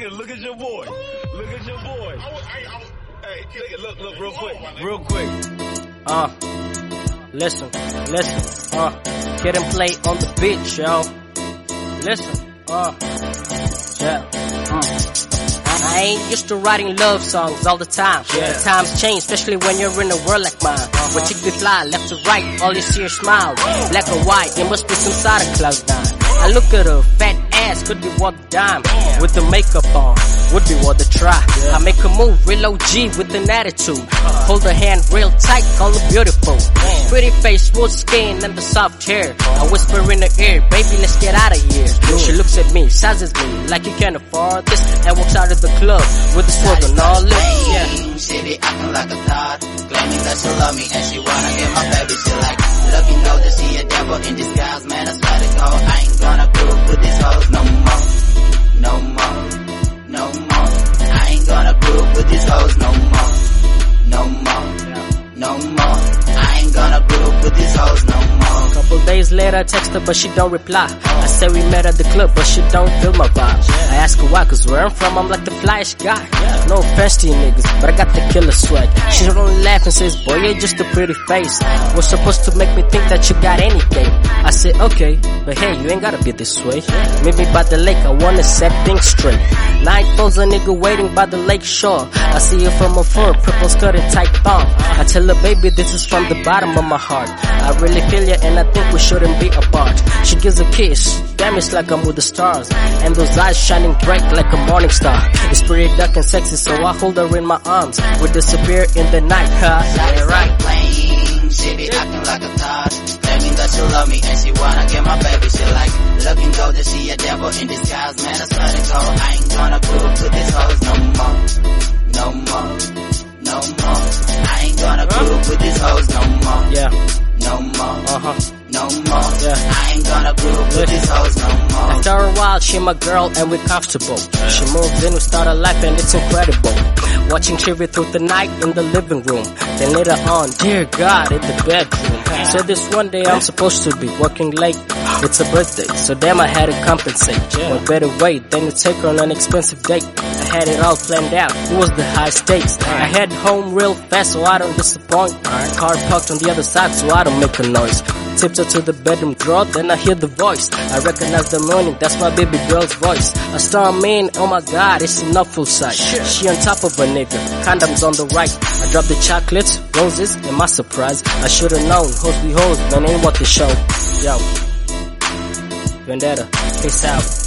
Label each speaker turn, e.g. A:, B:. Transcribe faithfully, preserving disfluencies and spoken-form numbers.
A: nigga, look at your boy. Look at your boy. Hey, nigga, look, look, real quick. Real quick.
B: Uh, listen, listen, uh, get and play on the beach, yo. Listen, uh, yeah, uh. I ain't used to writing love songs all the time.
A: Yeah.
B: The times change, especially when you're in a world like mine. Uh-huh. When chick be fly, left to right, all you see are smiles. Black or white, it must be some side of cloud nine. I look at her fat ass, could be worth a dime. With the makeup on, would be worth a try. Yeah. I make a move, real O G with an attitude. Uh-huh. Hold her hand real tight, call her beautiful. Man. Pretty face, smooth skin, and the soft hair. Uh-huh. I whisper in her ear, baby, let's get out of here. Good. She looks at me, sizes me like you can't afford this, and walks out of the club with the sword on all lips. Yeah.
C: She be acting like a thot, claiming that she love me and she wanna get my baby. She like, look, you know that she a devil in disguise, man. I swear to God, I ain't gonna prove with these hoes no more, no more, no more. I ain't gonna prove with these hoes no more, no more, no more. I ain't gonna prove with these hoes no more.
B: Couple days later, I text her, but she don't reply. I say we met at the club, but she don't feel my vibe. I ask her why, cause where I'm from, I'm like the flyest guy. No offense to you niggas, but I got the killer swag. She don't only laugh and says, boy, you're just a pretty face. Was supposed to make me think that you got anything. I said, okay, but hey, you ain't gotta be this way. Meet me by the lake, I wanna set things straight. Nine phones, a nigga waiting by the lake shore. I see her from afar, purple skirt and tight thong. I tell her, baby, this is from the bottom of my heart. I really feel ya and I think we shouldn't be apart. She gives a kiss, damn, it's like I'm with the stars. And those eyes shining bright like a morning star. It's pretty dark and sexy, so I hold her in my arms. We disappear in the night, huh?
C: Yeah, right. Playing, she be acting like a thot, claiming that she love me and she wanna get my baby. She like, looking though that she a devil in disguise, man. I swear to God, I ain't gonna prove to these hoes no more, no more, no more. I ain't gonna prove with these hoes no more,
B: yeah,
C: no more,
B: uh-huh,
C: no more.
B: Yeah.
C: I ain't gonna prove with these hoes no more.
B: After a while, she my girl and we're comfortable. She moved in, we start a life and it's incredible. Watching T V through the night in the living room. Then later on, dear God, in the bedroom. So this one day I'm supposed to be working late. It's a birthday, so damn I had to compensate. What better way than to take her on an expensive date? I had it all planned out, it was the high stakes. I head home real fast so I don't disappoint. Car parked on the other side so I don't make a noise. Tiptoe to the bedroom drawer, then I hear the voice. I recognize the morning, that's my baby girl's voice. I storm in, oh my God, it's an awful sight. She on top of a nigga, condoms on the right. I drop the chocolates, roses, and my surprise. I should've known, hoes be hoes, man, ain't what the show. Yo, Vendetta, peace out.